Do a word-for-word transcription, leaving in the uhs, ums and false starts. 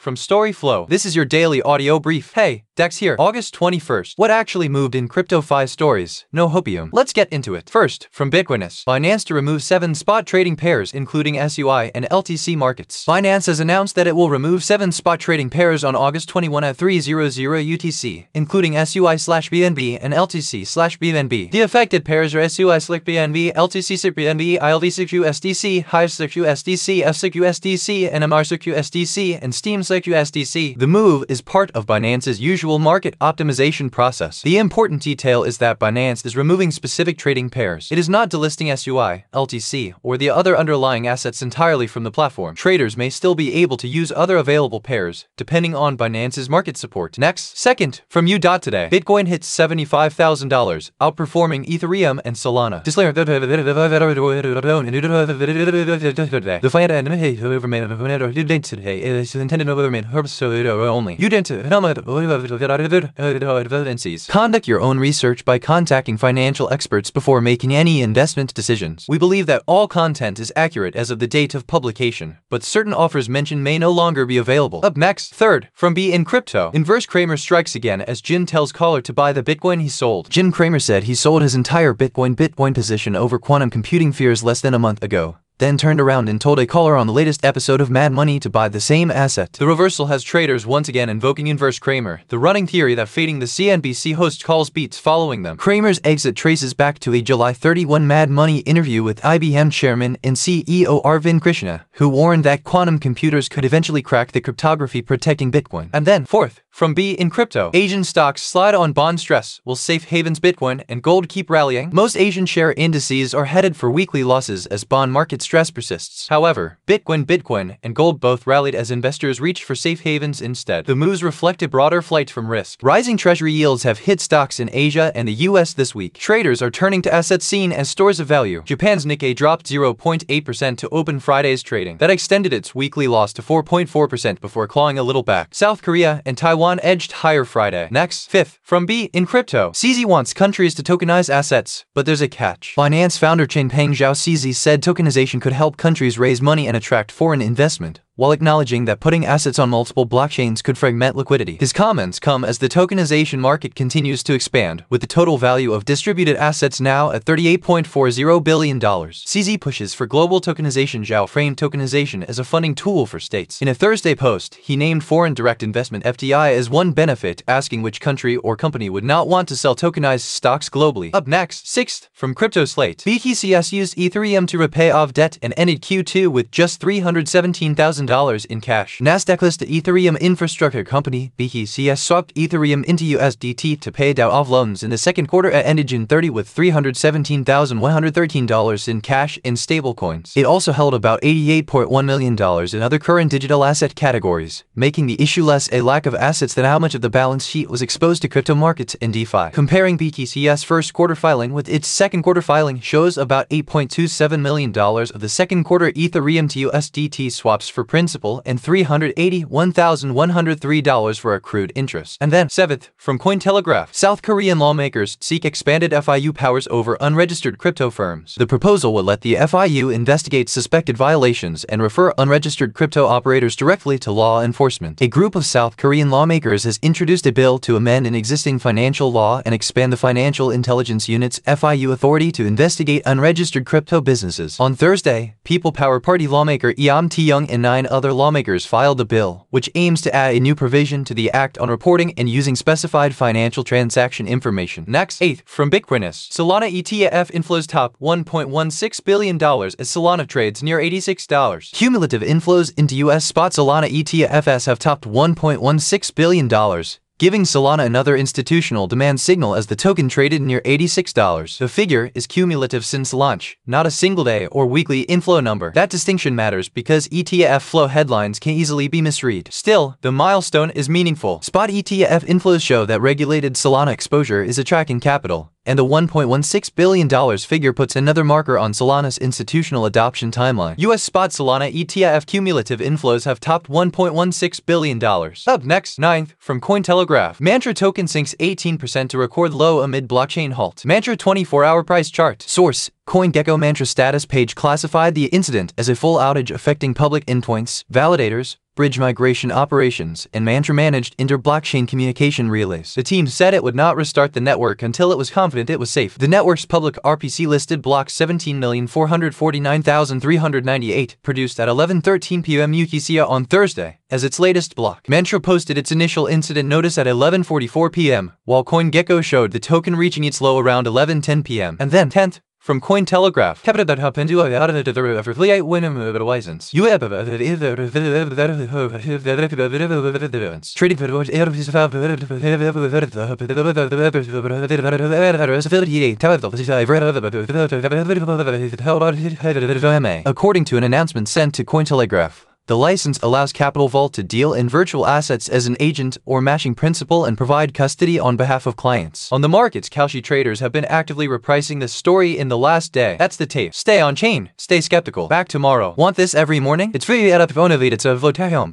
from Storyflow. This is your daily audio brief. Hey, Dex here. August twenty-first. What actually moved in CryptoFi stories? No hopium. Let's get into it. First, from Bitcoinist. Binance to remove seven spot trading pairs, including S U I and L T C markets. Binance has announced that it will remove seven spot trading pairs on August twenty-first at three hundred U T C, including S U I slash B N B and L T C slash B N B. The affected pairs are S U I slash B N B, L T C slash B N B, I L V slash U S D C, Hive slash U S D C, F slash U S D C, and M R slash U S D C, and Steam slash U S D C. The move is part of Binance's usual market optimization process. The important detail is that Binance is removing specific trading pairs. It is not delisting S U I, L T C, or the other underlying assets entirely from the platform. Traders may still be able to use other available pairs, depending on Binance's market support. Next, second, from U dot today. Bitcoin hits seventy-five thousand dollars, outperforming Ethereum and Solana. Disclaimer. The fiat today is intended only. You didn't conduct your own research by contacting financial experts before making any investment decisions. We believe that all content is accurate as of the date of publication, but certain offers mentioned may no longer be available. Up next, third, from Be In Crypto. Inverse Kramer strikes again as Jin tells caller to buy the Bitcoin he sold. Jin Kramer said he sold his entire Bitcoin Bitcoin position over quantum computing fears less than a month ago, then turned around and told a caller on the latest episode of Mad Money to buy the same asset. The reversal has traders once again invoking Inverse Kramer, the running theory that fading the C N B C host calls beats following them. Kramer's exit traces back to a July thirty-first Mad Money interview with I B M chairman and C E O Arvind Krishna, who warned that quantum computers could eventually crack the cryptography protecting Bitcoin. And then, fourth, from Be In Crypto. Asian stocks slide on bond stress, while safe havens Bitcoin and gold keep rallying. Most Asian share indices are headed for weekly losses as bond market stress persists. However, Bitcoin, Bitcoin, and gold both rallied as investors reached for safe havens instead. The moves reflect a broader flight from risk. Rising treasury yields have hit stocks in Asia and the U S this week. Traders are turning to assets seen as stores of value. Japan's Nikkei dropped zero point eight percent to open Friday's trading. That extended its weekly loss to four point four percent before clawing a little back. South Korea and Taiwan edged higher Friday. Next, fifth, from Be In Crypto. C Z wants countries to tokenize assets, but there's a catch. Binance founder Changpeng Zhao C Z said tokenization could help countries raise money and attract foreign investment, while acknowledging that putting assets on multiple blockchains could fragment liquidity. His comments come as the tokenization market continues to expand, with the total value of distributed assets now at thirty-eight point four zero billion dollars. C Z pushes for global tokenization. Zhao framed tokenization as a funding tool for states. In a Thursday post, he named foreign direct investment F D I as one benefit, asking which country or company would not want to sell tokenized stocks globally. Up next, sixth, from Crypto Slate. B T C S used Ethereum to repay off debt and ended Q two with just three hundred seventeen thousand dollars in cash. Nasdaq-listed Ethereum infrastructure company B T C S swapped Ethereum into U S D T to pay down off loans in the second quarter at ended June thirtieth with three hundred seventeen thousand one hundred thirteen dollars in cash and stablecoins. It also held about eighty-eight point one million dollars in other current digital asset categories, making the issue less a lack of assets than how much of the balance sheet was exposed to crypto markets and DeFi. Comparing B T C S first quarter filing with its second quarter filing shows about eight point two seven million dollars of the second quarter Ethereum to U S D T swaps for principal and three hundred eighty-one thousand one hundred three dollars for accrued interest. And then, seventh, from Cointelegraph. South Korean lawmakers seek expanded F I U powers over unregistered crypto firms. The proposal would let the F I U investigate suspected violations and refer unregistered crypto operators directly to law enforcement. A group of South Korean lawmakers has introduced a bill to amend an existing financial law and expand the Financial Intelligence Unit's F I U authority to investigate unregistered crypto businesses. On Thursday, People Power Party lawmaker Eom Tae-young and nine other lawmakers filed a bill, which aims to add a new provision to the Act on reporting and using specified financial transaction information. Next, eighth, from Bitcoinist. Solana E T F inflows top one point one six billion dollars as Solana trades near eighty-six dollars. Cumulative inflows into U S spot Solana E T Fs have topped one point one six billion dollars, giving Solana another institutional demand signal as the token traded near eighty-six dollars. The figure is cumulative since launch, not a single day or weekly inflow number. That distinction matters because E T F flow headlines can easily be misread. Still, the milestone is meaningful. Spot E T F inflows show that regulated Solana exposure is attracting capital, and the one point one six billion dollars figure puts another marker on Solana's institutional adoption timeline. U S spot Solana E T F cumulative inflows have topped one point one six billion dollars. Up next, ninth, from Cointelegraph. Mantra token sinks eighteen percent to record low amid blockchain halt. Mantra twenty-four hour price chart. Source: CoinGecko. Mantra status page classified the incident as a full outage affecting public endpoints, validators, bridge migration operations and Mantra-managed inter-blockchain communication relays. The team said it would not restart the network until it was confident it was safe. The network's public R P C listed block seventeen million four hundred forty-nine thousand three hundred ninety-eight, produced at eleven thirteen p m U T C on Thursday, as its latest block. Mantra posted its initial incident notice at eleven forty-four p m, while CoinGecko showed the token reaching its low around eleven ten p m And then, tenth, from Cointelegraph, according to an announcement sent to Cointelegraph, the license allows Capital Vault to deal in virtual assets as an agent or matching principal and provide custody on behalf of clients. On the markets, Kalshi traders have been actively repricing this story in the last day. That's the tape. Stay on chain. Stay skeptical. Back tomorrow. Want this every morning? It's free at Upvonavid. It's a Votahome.